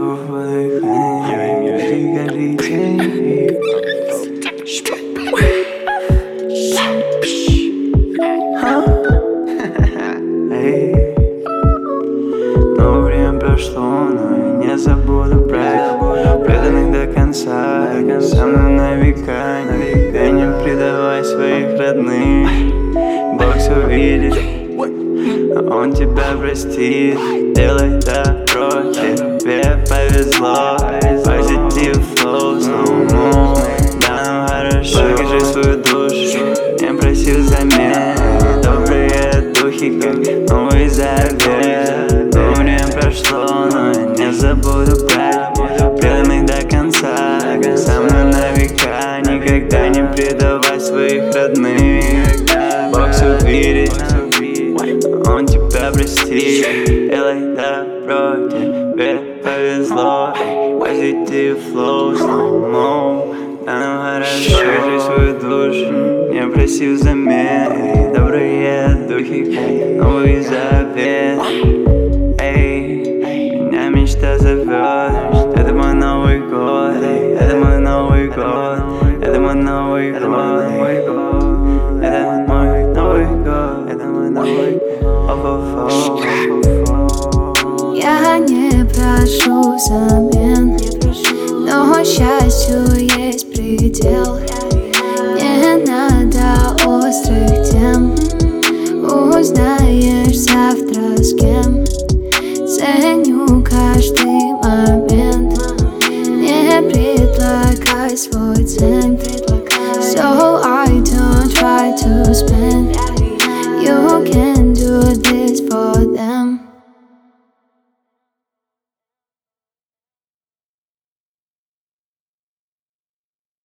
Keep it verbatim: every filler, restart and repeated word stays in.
Но время прошло, но я не забуду проект, преданных до конца, со мной на века. Никогда не предавай своих родных. Бог все видит, Он тебя простит. Делай добро, тебе повезло. Позитив, флоу, slow-mo. Да, нам хорошо, покажи свою душу, не проси взамен. Добрые духи, как новый завет. Но время прошло, но я не забуду брать, преданных до конца, со мной на века. Никогда не предавай своих родных. Бог все видит, Он тебя простит. Делай добро, тебе повезло. Позитив, флоу, slow-mo. Да, нам хорошо, покажи свою душу, не проси взамен. Добрые духи, как новый завет. Эй, меня мечта зовет. Это мой Новый год, это мой Новый год, это мой Новый год, это мой Новый год, это мой Новый год. Я не прошу взамен, но счастью есть предел. Не надо острых тем, узнаешь завтра с кем.